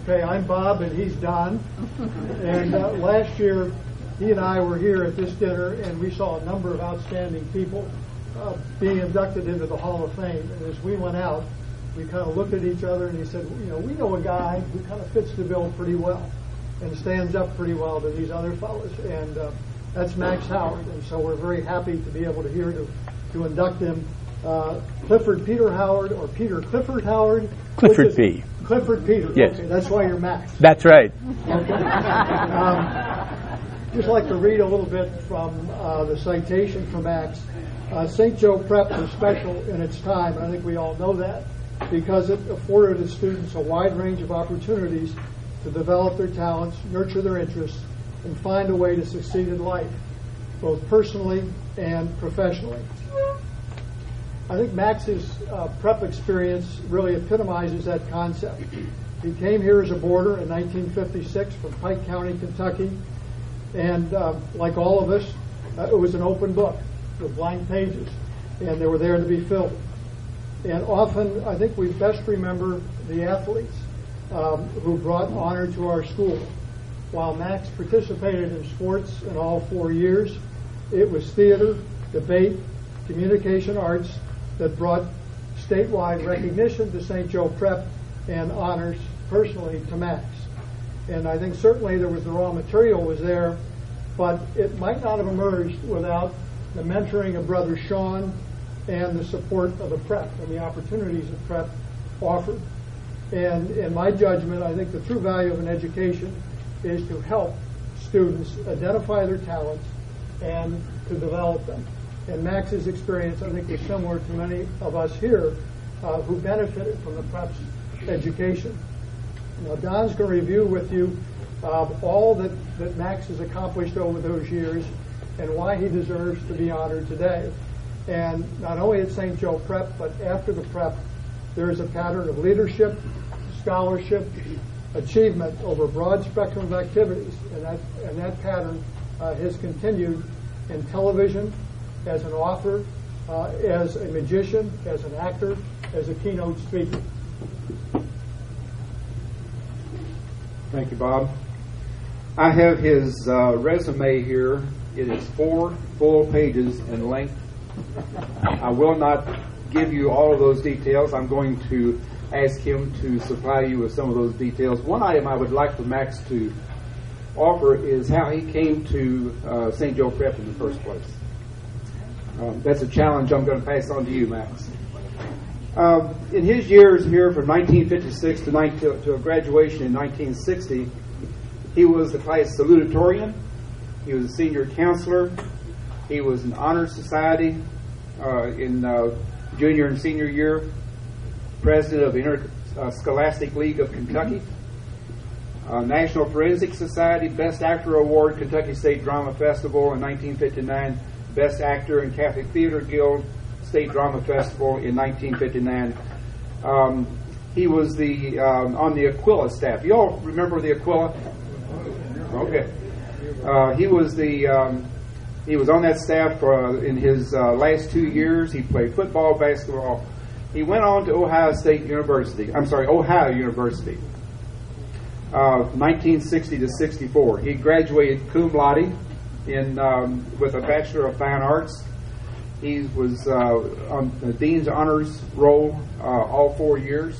Okay, I'm Bob and he's Don. And last year, he and I were here at this dinner and we saw a number of outstanding people being inducted into the Hall of Fame. And as we went out, we kind of looked at each other and he said, we know a guy who kind of fits the bill pretty well and stands up pretty well to these other fellas. And that's Max Howard. And so we're very happy to be able to induct him. Clifford Peter Howard or Peter Clifford Howard? Clifford P. Clifford Peter. Yes. Okay, that's why you're Max. That's right. Okay. Just like to read a little bit from the citation for Max. St. Joe Prep was special in its time, and I think we all know that, because it afforded its students a wide range of opportunities to develop their talents, nurture their interests, and find a way to succeed in life, both personally and professionally. I think Max's prep experience really epitomizes that concept. He came here as a boarder in 1956 from Pike County, Kentucky, and like all of us, it was an open book with blank pages, and they were there to be filled. And often, I think we best remember the athletes who brought honor to our school. While Max participated in sports in all 4 years, it was theater, debate, communication arts that brought statewide recognition to St. Joe Prep and honors personally to Max. And I think certainly there was the raw material was there, but it might not have emerged without the mentoring of Brother Sean and the support of the Prep and the opportunities that Prep offered. And in my judgment, I think the true value of an education is to help students identify their talents and to develop them. And Max's experience, I think, was similar to many of us here who benefited from the Prep's education. Now, Don's going to review with you all that Max has accomplished over those years and why he deserves to be honored today. And not only at St. Joe Prep, but after the Prep, there is a pattern of leadership, scholarship, achievement over a broad spectrum of activities. And that pattern has continued in television, as an author, as a magician, as an actor, as a keynote speaker. Thank you, Bob. I have his resume here. It is 4 full pages in length. I will not give you all of those details. I'm going to ask him to supply you with some of those details. One item I would like for Max to offer is how he came to St. Joe Prep in the first place. That's a challenge I'm going to pass on to you, Max. In his years here from 1956 to a graduation in 1960, he was the class salutatorian. He was a senior counselor. He was an honor society in junior and senior year, president of the Interscholastic League of Kentucky, National Forensic Society Best Actor Award, Kentucky State Drama Festival in 1959, Best Actor in Catholic Theater Guild State Drama Festival in 1959. He was on the Aquila staff. You all remember the Aquila? Okay. He was on that staff in his last 2 years. He played football, basketball. He went on to Ohio University, 1960 to 64. He graduated cum laude with a Bachelor of Fine Arts. He was on the Dean's Honors Roll all 4 years.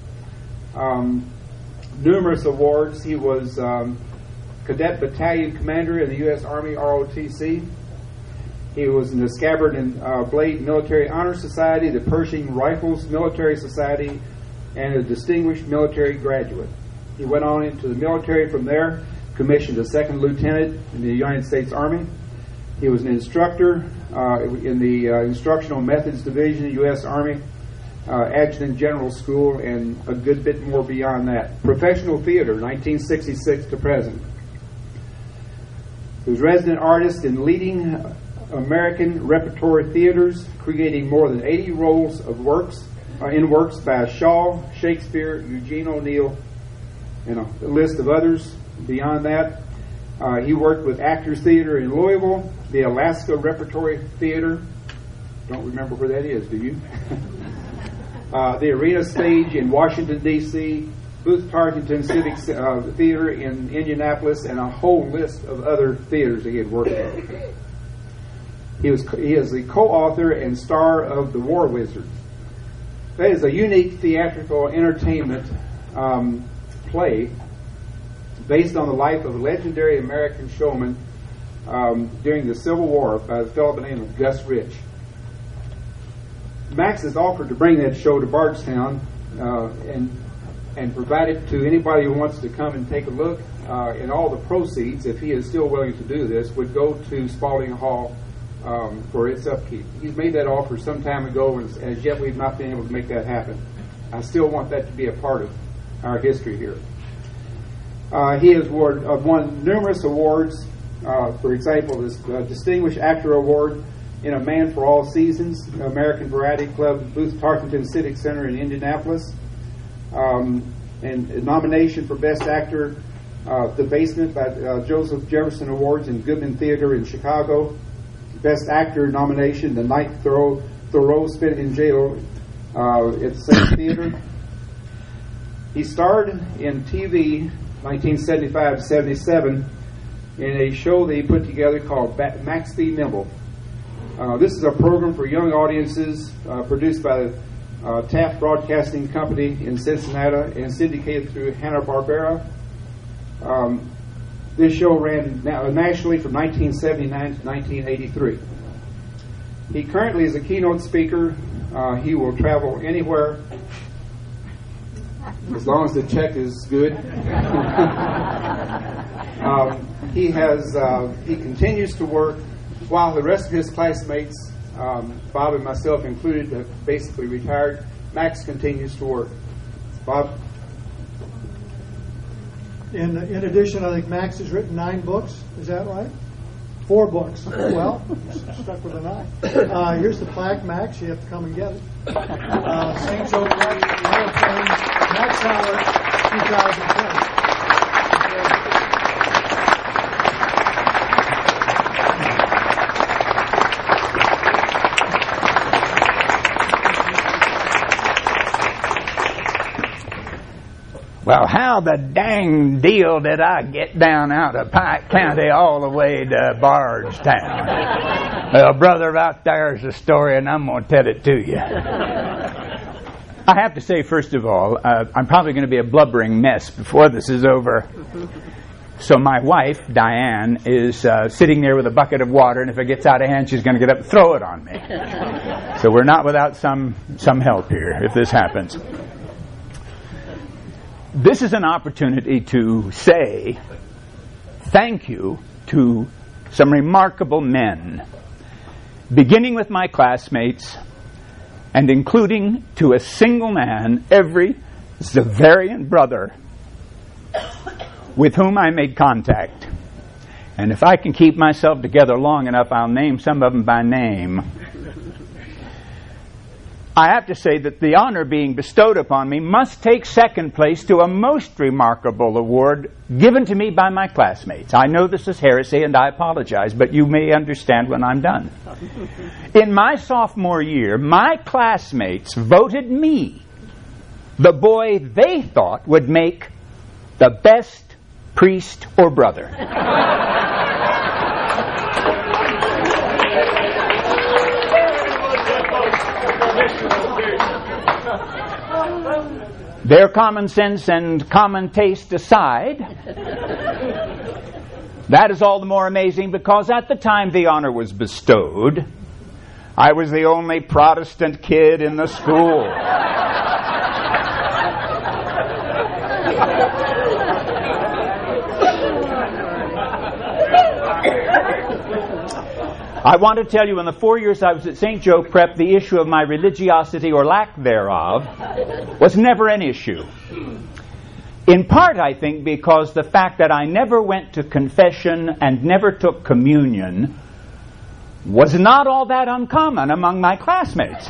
Numerous awards. He was Cadet Battalion Commander in the U.S. Army ROTC. He was in the Scabbard and Blade Military Honor Society, the Pershing Rifles Military Society, and a Distinguished Military Graduate. He went on into the military from there, commissioned a second lieutenant in the United States Army. He was an instructor in the Instructional Methods Division, U.S. Army, Adjutant General School, and a good bit more beyond that. Professional theater, 1966 to present. He was resident artist in leading American repertory theaters, creating more than 80 roles of works by Shaw, Shakespeare, Eugene O'Neill, and a list of others beyond that. He worked with Actors Theater in Louisville, the Alaska Repertory Theater. Don't remember where that is, do you? The Arena Stage in Washington, D.C., Booth Tarkington Civic Theater in Indianapolis, and a whole list of other theaters that he had worked in. He is the co-author and star of The War Wizard. That is a unique theatrical entertainment play based on the life of a legendary American showman during the Civil War by a fellow by the name of Gus Rich. Max has offered to bring that show to Bardstown and provide it to anybody who wants to come and take a look. And all the proceeds, if he is still willing to do this, would go to Spalding Hall for its upkeep. He's made that offer some time ago, and as yet we've not been able to make that happen. I still want that to be a part of our history here. He has won numerous awards. For example, this Distinguished Actor Award in A Man for All Seasons, American Variety Club, Booth Tarkington Civic Center in Indianapolis, and a nomination for Best Actor, The Basement by Joseph Jefferson Awards in Goodman Theater in Chicago. Best Actor nomination, The Night Thoreau spent in jail at the same theater. He starred in TV 1975-77 in a show that he put together called Max v. Nimble. This is a program for young audiences produced by Taft Broadcasting Company in Cincinnati and syndicated through Hanna-Barbera. This show ran nationally from 1979 to 1983. He currently is a keynote speaker. He will travel anywhere as long as the check is good. He continues to work while the rest of his classmates, Bob and myself included, have basically retired. Max continues to work. Bob? In addition, I think Max has written 9 books. Is that right? 4 books. Well, stuck with a 9. Here's the plaque, Max. You have to come and get it. St. Joe Prep, Max Howard, 2010. Well, how the dang deal did I get down out of Pike County all the way to Bardstown? Well, brother, out there's a story, and I'm going to tell it to you. I have to say, first of all, I'm probably going to be a blubbering mess before this is over. So my wife, Diane, is sitting there with a bucket of water, and if it gets out of hand, she's going to get up and throw it on me. So we're not without some help here if this happens. This is an opportunity to say thank you to some remarkable men, beginning with my classmates and including to a single man, every Zavarian brother with whom I made contact. And if I can keep myself together long enough, I'll name some of them by name. I have to say that the honor being bestowed upon me must take second place to a most remarkable award given to me by my classmates. I know this is heresy, and I apologize, but you may understand when I'm done. In my sophomore year, my classmates voted me the boy they thought would make the best priest or brother. Their common sense and common taste aside, that is all the more amazing because at the time the honor was bestowed, I was the only Protestant kid in the school. I want to tell you, in the 4 years I was at St. Joe Prep, the issue of my religiosity or lack thereof was never an issue. In part, I think, because the fact that I never went to confession and never took communion was not all that uncommon among my classmates.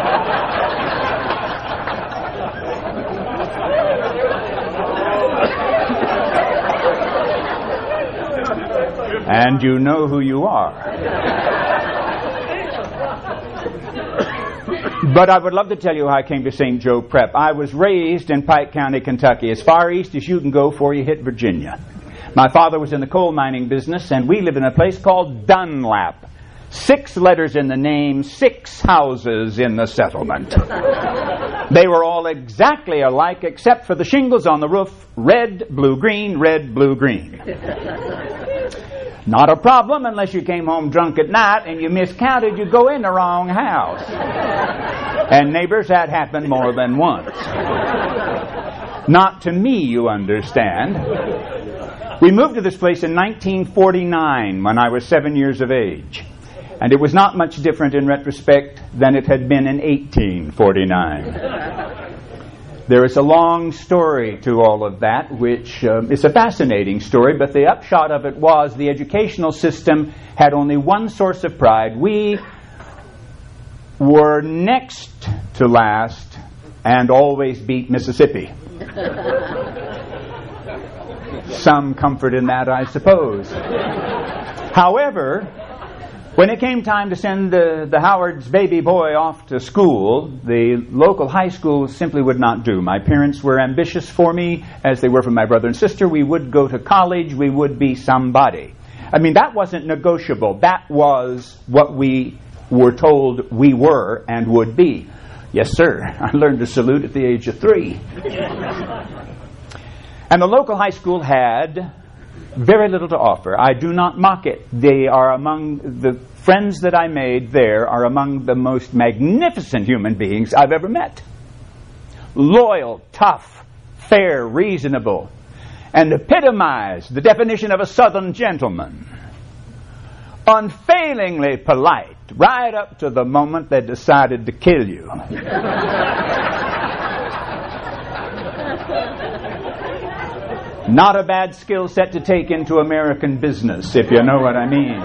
And you know who you are. But I would love to tell you how I came to St. Joe Prep. I was raised in Pike County, Kentucky, as far east as you can go before you hit Virginia. My father was in the coal mining business, and we lived in a place called Dunlap. 6 letters in the name, 6 houses in the settlement. They were all exactly alike except for the shingles on the roof, red, blue, green, red, blue, green. Not a problem unless you came home drunk at night and you miscounted, you'd go in the wrong house. And neighbors, that happened more than once. Not to me, you understand. We moved to this place in 1949 when I was 7 years of age. And it was not much different in retrospect than it had been in 1849. There is a long story to all of that, which is a fascinating story, but the upshot of it was the educational system had only one source of pride. We were next to last and always beat Mississippi. Some comfort in that, I suppose. However, when it came time to send the Howard's baby boy off to school, the local high school simply would not do. My parents were ambitious for me, as they were for my brother and sister. We would go to college. We would be somebody. I mean, that wasn't negotiable. That was what we were told we were and would be. Yes, sir. I learned to salute at the age of 3. And the local high school had very little to offer. I do not mock it. They are among the friends that I made there are among the most magnificent human beings I've ever met. Loyal, tough, fair, reasonable, and epitomize the definition of a Southern gentleman. Unfailingly polite, right up to the moment they decided to kill you. Not a bad skill set to take into American business, if you know what I mean.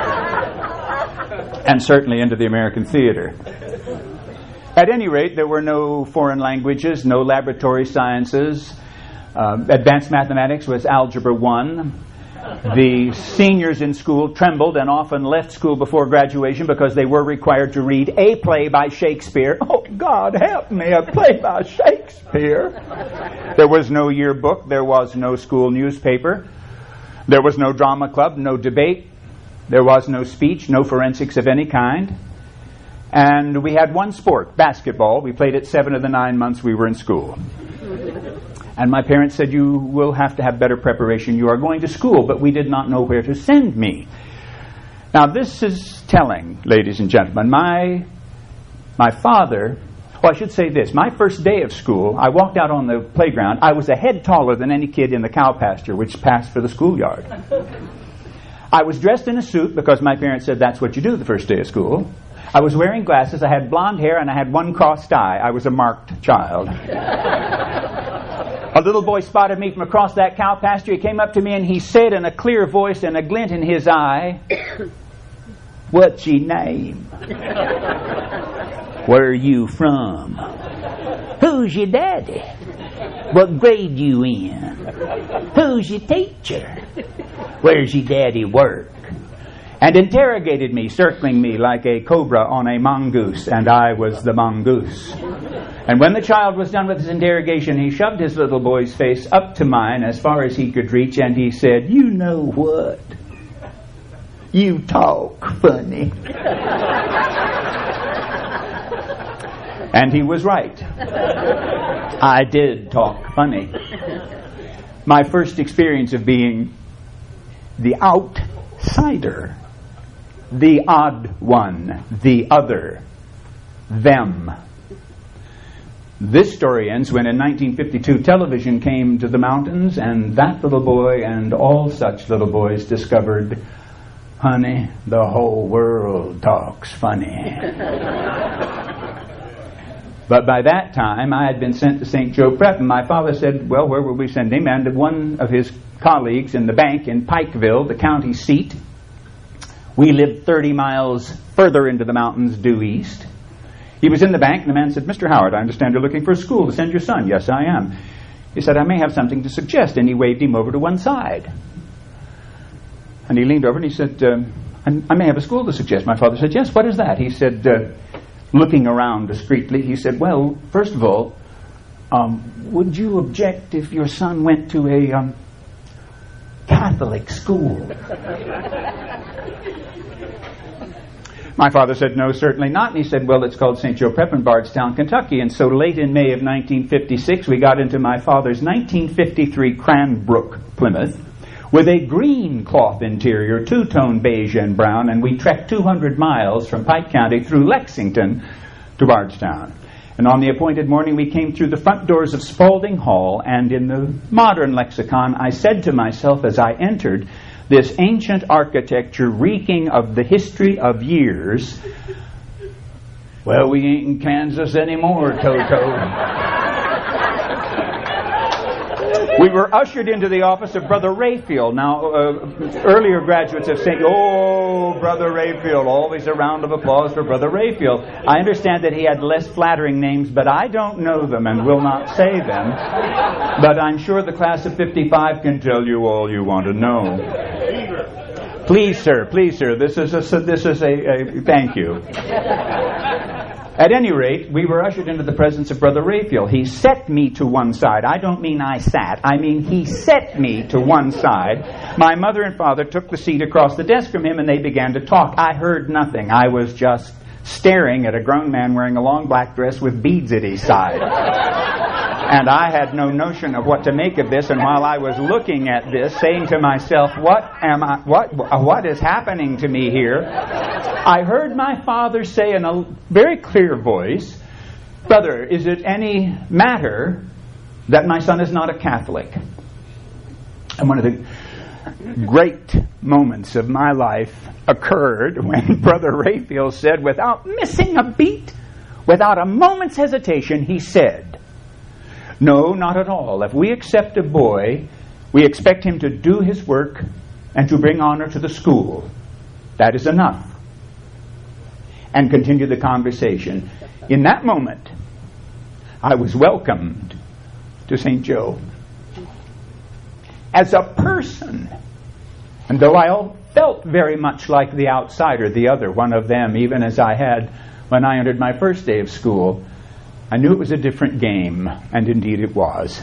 And certainly into the American theater. At any rate, there were no foreign languages, no laboratory sciences. Advanced mathematics was Algebra 1. The seniors in school trembled and often left school before graduation because they were required to read a play by Shakespeare. Oh, God help me, a play by Shakespeare. There was no yearbook. There was no school newspaper. There was no drama club, no debate. There was no speech, no forensics of any kind. And we had one sport, basketball. We played it 7 of the 9 months we were in school. And my parents said, you will have to have better preparation. You are going to school, but we did not know where to send me. Now, this is telling, ladies and gentlemen. My father, well, I should say this. My first day of school, I walked out on the playground. I was a head taller than any kid in the cow pasture, which passed for the schoolyard. I was dressed in a suit because my parents said that's what you do the first day of school. I was wearing glasses. I had blonde hair, and I had one crossed eye. I was a marked child. A little boy spotted me from across that cow pasture. He came up to me and he said in a clear voice and a glint in his eye, "What's your name? Where are you from? Who's your daddy? What grade you in? Who's your teacher? Where's your daddy work?" And interrogated me, circling me like a cobra on a mongoose, and I was the mongoose. And when the child was done with his interrogation, he shoved his little boy's face up to mine as far as he could reach, and he said, "You know what? You talk funny." And he was right. I did talk funny. My first experience of being the outsider, the odd one, the other, them. This story ends when in 1952 television came to the mountains, and that little boy and all such little boys discovered, honey, the whole world talks funny. But by that time, I had been sent to St. Joe Prep, and my father said, well, where will we send him? And one of his colleagues in the bank in Pikeville, the county seat, we lived 30 miles further into the mountains due east. He was in the bank, and the man said, "Mr. Howard, I understand you're looking for a school to send your son." "Yes, I am." He said, "I may have something to suggest," and he waved him over to one side. And he leaned over and he said, I may have a school to suggest." My father said, "Yes, what is that?" He said, looking around discreetly, he said, "Well, first of all, would you object if your son went to a Catholic school?" My father said, "No, certainly not." And he said, "Well, it's called St. Joe Prep in Bardstown, Kentucky." And so late in May of 1956, we got into my father's 1953 Cranbrook Plymouth with a green cloth interior, two-tone beige and brown, and we trekked 200 miles from Pike County through Lexington to Bardstown. And on the appointed morning, we came through the front doors of Spalding Hall, and in the modern lexicon, I said to myself as I entered this ancient architecture reeking of the history of years, "Well, we ain't in Kansas anymore, Toto." We were ushered into the office of Brother Rayfield. Now, earlier graduates have said, "Oh, Brother Rayfield," always a round of applause for Brother Rayfield. I understand that he had less flattering names, but I don't know them and will not say them. But I'm sure the class of 55 can tell you all you want to know. Please, sir, this is a thank you. At any rate, we were ushered into the presence of Brother Rayfield. He set me to one side. I don't mean I sat. I mean he set me to one side. My mother and father took the seat across the desk from him, and they began to talk. I heard nothing. I was just staring at a grown man wearing a long black dress with beads at his side. And I had no notion of what to make of this, and while I was looking at this, saying to myself, what is happening to me here? I heard my father say in a very clear voice, "Brother, is it any matter that my son is not a Catholic?" And one of the great moments of my life occurred when Brother Rayfield said, without missing a beat, without a moment's hesitation, he said, "No, not at all. If we accept a boy, we expect him to do his work and to bring honor to the school. That is enough." And continue the conversation. In that moment, I was welcomed to St. Joe. As a person, and though I felt very much like the outsider, the other, one of them, even as I had when I entered my first day of school, I knew it was a different game, and indeed it was.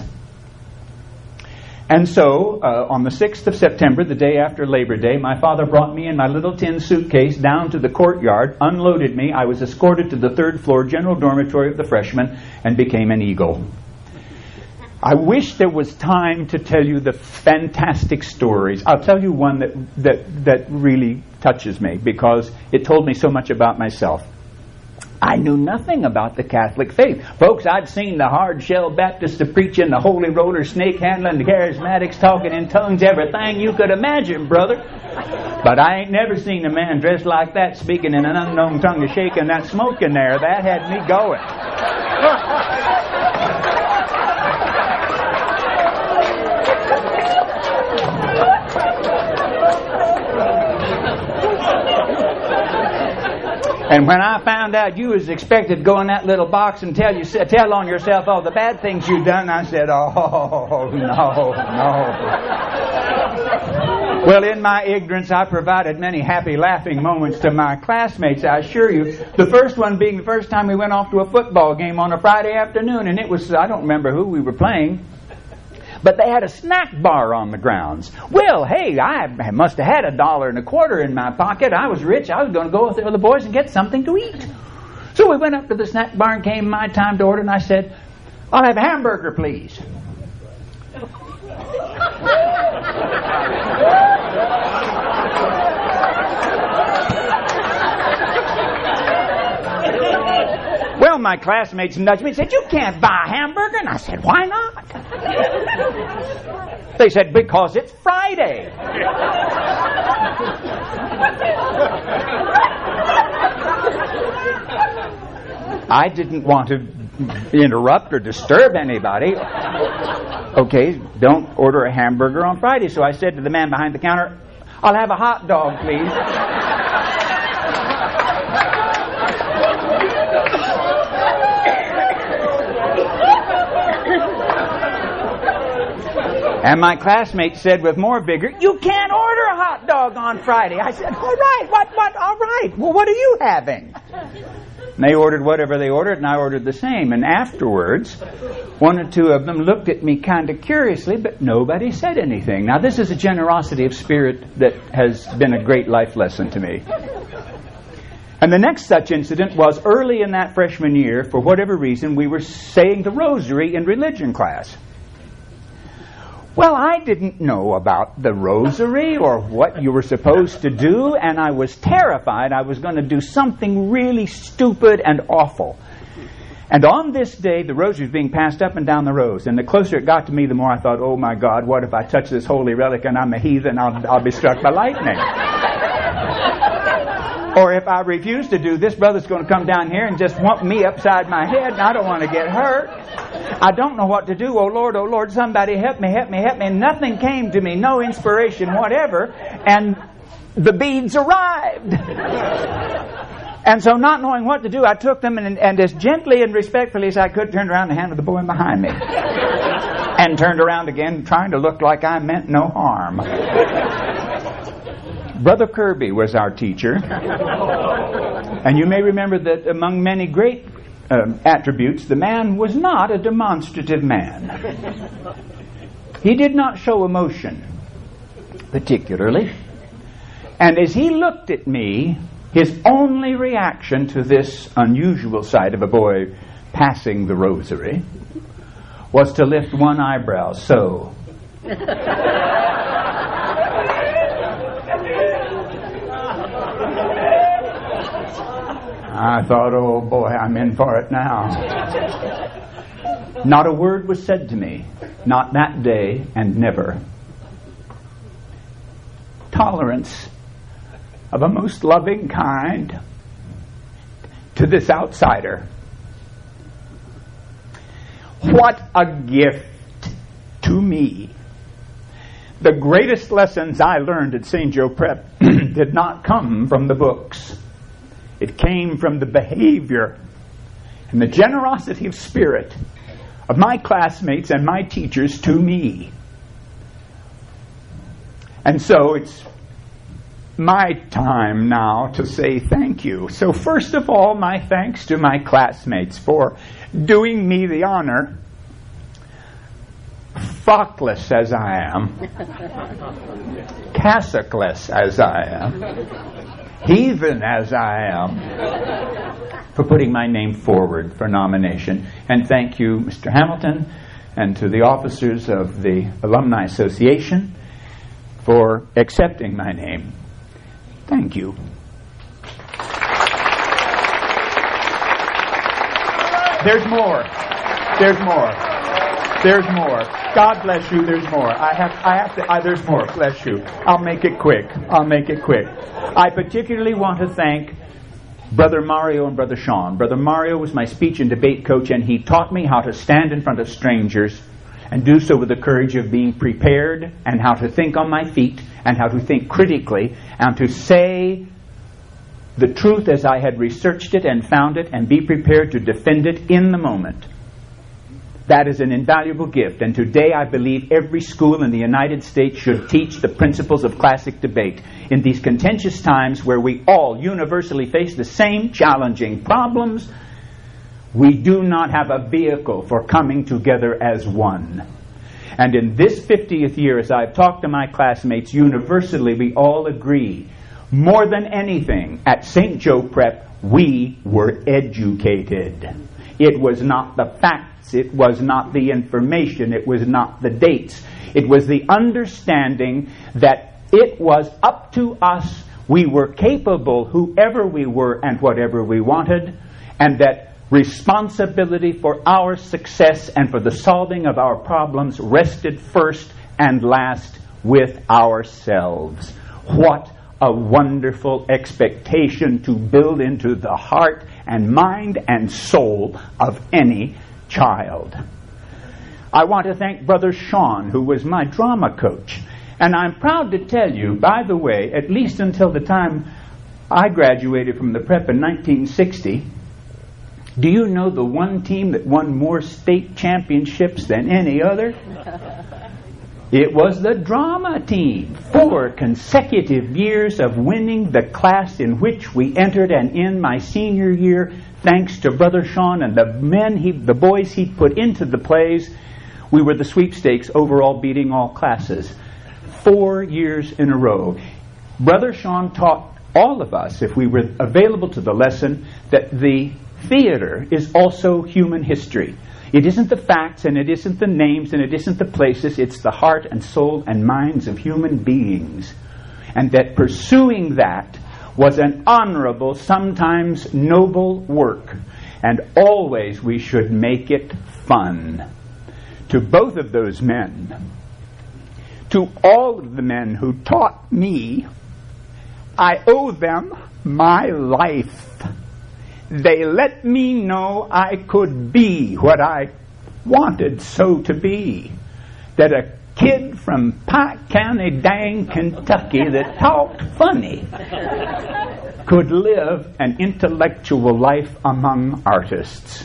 And so, on the 6th of September, the day after Labor Day, my father brought me in my little tin suitcase down to the courtyard, unloaded me. I was escorted to the 3rd floor general dormitory of the freshmen, and became an Eagle. I wish there was time to tell you the fantastic stories. I'll tell you one that really touches me, because it told me so much about myself. I knew nothing about the Catholic faith. Folks, I'd seen the hard-shell Baptists preaching, the holy roller, snake handling, the charismatics talking in tongues, everything you could imagine, brother. But I ain't never seen a man dressed like that speaking in an unknown tongue and shaking that smoke in there. That had me going. And when I found out you was expected to go in that little box and tell on yourself all the bad things you've done, I said, "Oh, no." Well, in my ignorance, I provided many happy, laughing moments to my classmates, I assure you. The first one being the first time we went off to a football game on a Friday afternoon, and it was, I don't remember who we were playing, but they had a snack bar on the grounds. Well, hey, I must have had $1.25 in my pocket. I was rich. I was going to go with the other boys and get something to eat. So we went up to the snack bar and came my time to order, and I said, "I'll have a hamburger, please." Well, my classmates nudged me and said, "You can't buy a hamburger." And I said, "Why not?" They said, "Because it's Friday." I didn't want to interrupt or disturb anybody. Okay, don't order a hamburger on Friday. So I said to the man behind the counter, "I'll have a hot dog, please." And my classmate said with more vigor, "You can't order a hot dog on Friday." I said, "All right, what, all right. Well, what are you having?" And they ordered whatever they ordered, and I ordered the same. And afterwards, one or two of them looked at me kind of curiously, but nobody said anything. Now, this is a generosity of spirit that has been a great life lesson to me. And the next such incident was early in that freshman year. For whatever reason, we were saying the rosary in religion class. Well, I didn't know about the rosary or what you were supposed to do, and I was terrified I was going to do something really stupid and awful. And on this day, the rosary was being passed up and down the rows. And the closer it got to me, the more I thought, oh my God, what if I touch this holy relic and I'm a heathen, I'll be struck by lightning. Or if I refuse to do this, brother's going to come down here and just whump me upside my head, and I don't want to get hurt. I don't know what to do. Oh Lord, somebody help me. And nothing came to me, no inspiration whatever, and the beads arrived. And so not knowing what to do, I took them and as gently and respectfully as I could, turned around and handed the boy behind me. And turned around again, trying to look like I meant no harm. Brother Kirby was our teacher. And you may remember that among many great attributes, the man was not a demonstrative man. He did not show emotion, particularly. And as he looked at me, his only reaction to this unusual sight of a boy passing the rosary was to lift one eyebrow, so. I thought, oh boy, I'm in for it now. Not a word was said to me, not that day and never. Tolerance of a most loving kind to this outsider. What a gift to me. The greatest lessons I learned at St. Joe Prep did not come from the books. It came from the behavior and the generosity of spirit of my classmates and my teachers to me. And so it's my time now to say thank you. So first of all, my thanks to my classmates for doing me the honor, frockless as I am, cassockless as I am, heathen as I am, for putting my name forward for nomination. And thank you, Mr. Hamilton, and to the officers of the Alumni Association for accepting my name. Thank you. There's more. God bless you. There's more. There's more. Bless you. I'll make it quick. I particularly want to thank Brother Mario and Brother Sean. Brother Mario was my speech and debate coach, and he taught me how to stand in front of strangers and do so with the courage of being prepared, and how to think on my feet, and how to think critically, and to say the truth as I had researched it and found it, and be prepared to defend it in the moment. That is an invaluable gift, and today I believe every school in the United States should teach the principles of classic debate. In these contentious times where we all universally face the same challenging problems, we do not have a vehicle for coming together as one. And in this 50th year, as I've talked to my classmates, universally we all agree, more than anything, at St. Joe Prep, we were educated. It was not the facts, it was not the information, it was not the dates. It was the understanding that it was up to us, we were capable, whoever we were and whatever we wanted, and that responsibility for our success and for the solving of our problems rested first and last with ourselves. What a wonderful expectation to build into the heart and mind and soul of any child. I want to thank Brother Sean, who was my drama coach. And I'm proud to tell you, by the way, at least until the time I graduated from the prep in 1960, do you know the one team that won more state championships than any other? It was the drama team. 4 consecutive years of winning the class in which we entered, and in my senior year, thanks to Brother Sean and the boys he put into the plays, we were the sweepstakes overall, beating all classes. 4 years in a row. Brother Sean taught all of us, if we were available to the lesson, that the theater is also human history. It isn't the facts, and it isn't the names, and it isn't the places. It's the heart and soul and minds of human beings. And that pursuing that was an honorable, sometimes noble work. And always we should make it fun. To both of those men, to all of the men who taught me, I owe them my life. They let me know I could be what I wanted so to be. That a kid from Pike County, dang Kentucky, that talked funny could live an intellectual life among artists.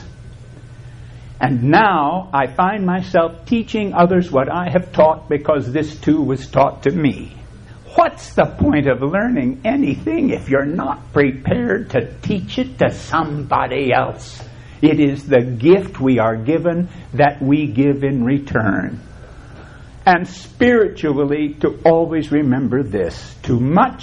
And now I find myself teaching others what I have taught, because this too was taught to me. What's the point of learning anything if you're not prepared to teach it to somebody else? It is the gift we are given that we give in return. And spiritually, to always remember this: to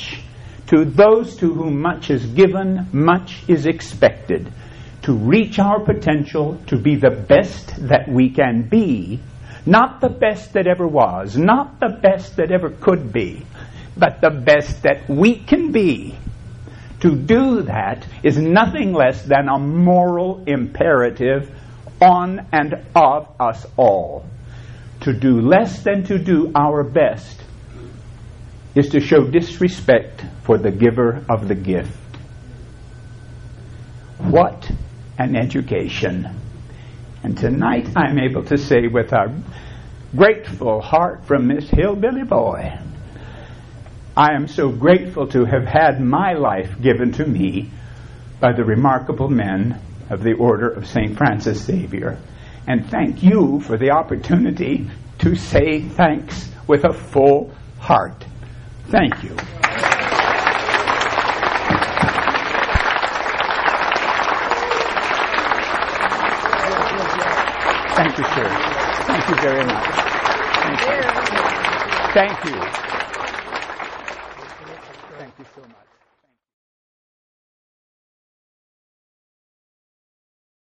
those to whom much is given, much is expected. To reach our potential, to be the best that we can be, not the best that ever was, not the best that ever could be, but the best that we can be. To do that is nothing less than a moral imperative on and of us all. To do less than to do our best is to show disrespect for the giver of the gift. What an education. And tonight I'm able to say with a grateful heart from Miss Hillbilly Boy, I am so grateful to have had my life given to me by the remarkable men of the Order of St. Francis Xavier. And thank you for the opportunity to say thanks with a full heart. Thank you. Thank you, sir. Thank you very much. Thank you. Thank you.